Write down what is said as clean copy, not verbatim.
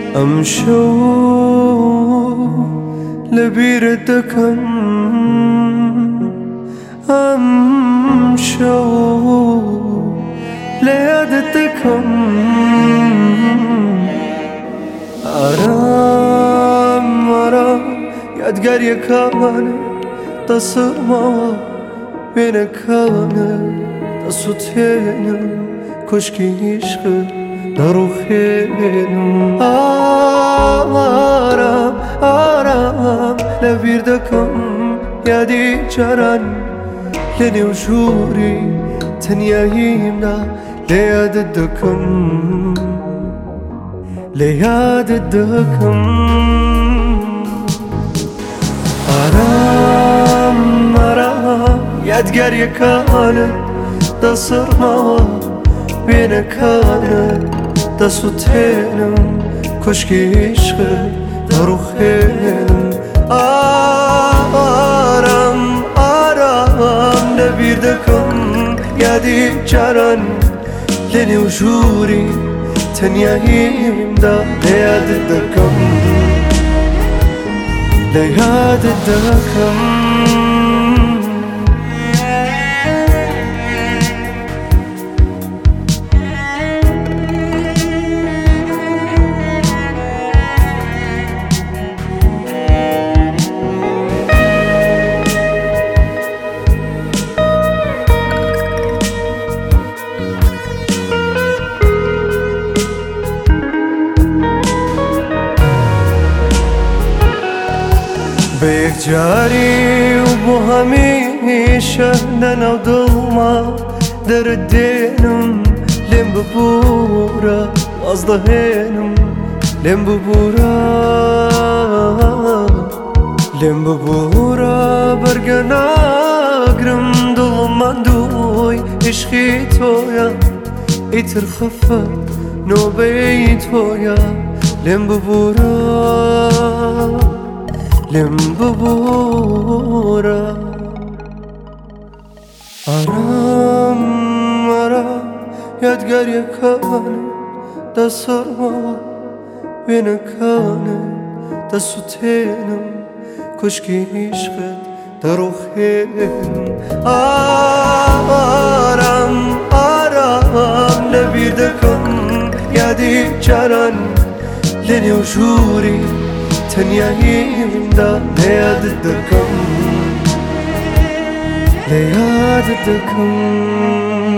ئەمشەو لەبیرت دەکەم، ئەمشەو لە یادت دەکەم. ئارام ئارام یادگاریەکانە دەسڕمەوە، وێنەکانە دەسووتێنم، کوشکی عیشقت دەڕوخێنم. ئارام ئارام لەبیر دەکەم، یادی جاران لە نێو ژووری تەنیاییمدا لە یادت دەکەم، لە یادت دەکەم. ئارام ئارام یادگاریەکانت دەسڕمەوە، وێنەکانت دەسووتێنم، کوشکی عیشقت دەڕوخێنم. ئارام ئارام لەبیر دەکەم، یادی جاران لە نێو ژووری تەنیاییمدا لە یادت دەکەم، لە یادت دەکەم. بە یەکجاری و بۆ هەمیشە لەناو دڵما دەرت دێنم، لێم ببوورە واز دەهێنم، لێم ببوورە لێم ببوورە بەرگە ناگرم، دڵم ماندووی عیشقی تۆیە، ئیتر خەفە نۆبەی تۆیە، لێم ببوورە لێم ببوورە. ئارام ئارام یادگاریەکانت دەسڕمەوە، وێنەکانت دەسووتێنم، کوشکی عیشقت دەڕوخێنم. ئارام ئارام لەبیر دەکەم، یادی جاران لە نێو ژووری تەنیاییمدا لە یادت دەکەم، لە یادت دەکەم.